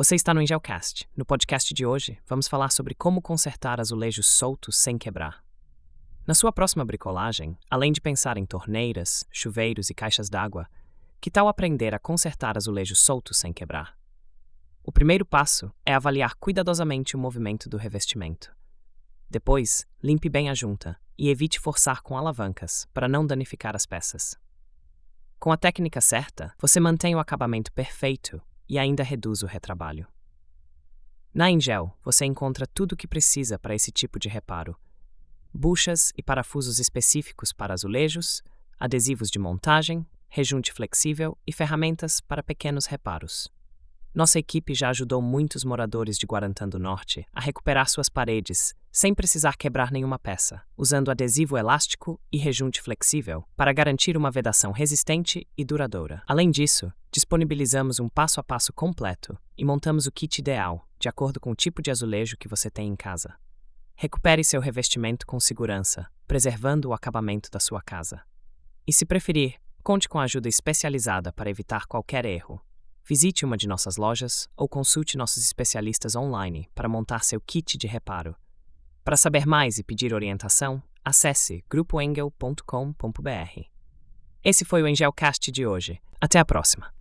Você está no Engelcast. No podcast de hoje, vamos falar sobre como consertar azulejos soltos sem quebrar. Na sua próxima bricolagem, além de pensar em torneiras, chuveiros e caixas d'água, que tal aprender a consertar azulejos soltos sem quebrar? O primeiro passo é avaliar cuidadosamente o movimento do revestimento. Depois, limpe bem a junta e evite forçar com alavancas para não danificar as peças. Com a técnica certa, você mantém o acabamento perfeito e ainda reduz o retrabalho. Na Engel, você encontra tudo o que precisa para esse tipo de reparo: buchas e parafusos específicos para azulejos, adesivos de montagem, rejunte flexível e ferramentas para pequenos reparos. Nossa equipe já ajudou muitos moradores de Guarantã do Norte a recuperar suas paredes sem precisar quebrar nenhuma peça, usando adesivo elástico e rejunte flexível para garantir uma vedação resistente e duradoura. Além disso, disponibilizamos um passo-a-passo completo e montamos o kit ideal, de acordo com o tipo de azulejo que você tem em casa. Recupere seu revestimento com segurança, preservando o acabamento da sua casa. E se preferir, conte com a ajuda especializada para evitar qualquer erro. Visite uma de nossas lojas ou consulte nossos especialistas online para montar seu kit de reparo. Para saber mais e pedir orientação, acesse grupoengel.com.br. Esse foi o Engelcast de hoje. Até a próxima!